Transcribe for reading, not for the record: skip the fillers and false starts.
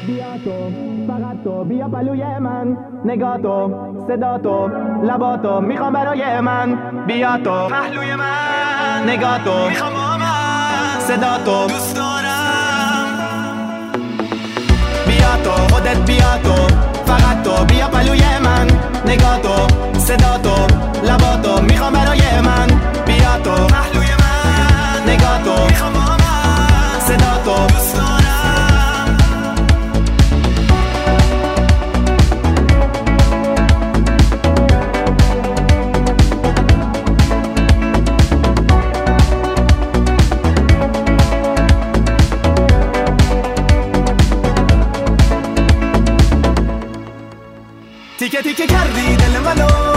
بیا تو، فقط تو، بیا پلوی من. نگاه تو، صدا تو، لبا تو میخوام برای من. بیا تو پهلوی من، نگاه تو میخوام با من. صدا تو دوست دارم. بیا تو خودت، بیا تو فقط تو، بیا پلوی من. نگاه تو، صدا تو، لبا تو میخوام برای من. بیا تو پهلوی من، نگاه تو میخوام با من. صدا تو دوست دارم. تیکه تیکه کردی دل منو،